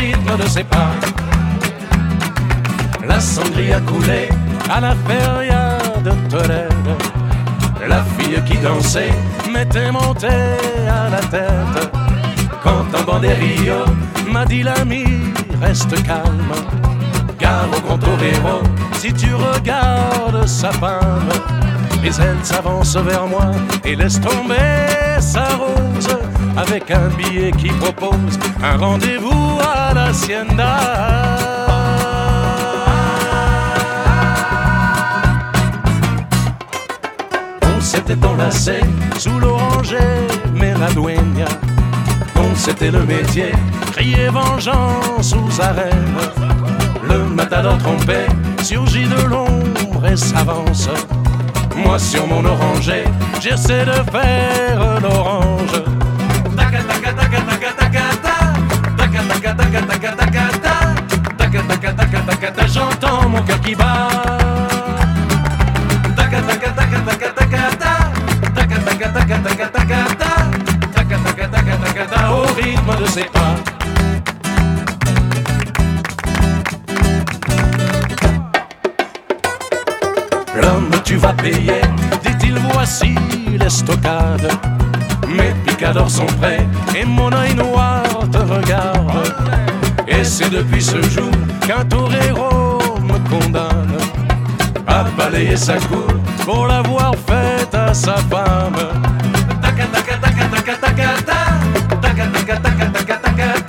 rythme de ses pas. La sangria coulait à la feria de Tolède. La fille qui dansait m'était montée à la tête. Quand un banderillo m'a dit l'ami, reste calme, car au grand torero, si tu regardes sa femme, mais elle s'avance vers moi et laisse tomber sa rose avec un billet qui propose un rendez-vous à l'hacienda. On s'était enlacé sous l'oranger, mais la dueña, dont c'était le métier, criait vengeance aux arènes. Le matador trompé surgit de l'ombre et s'avance. Moi sur mon oranger, j'essaie de faire l'orange. J'entends mon cœur qui bat. Au rythme de ses pas. L'homme, tu vas payer, dit-il, voici l'estocade. Mes picadors sont prêts et mon œil noir te regarde. Et c'est depuis ce jour qu'un torero me condamne à balayer sa cour pour l'avoir faite à sa femme. Taka taka taka taka taka taka taka taka taka taka taka.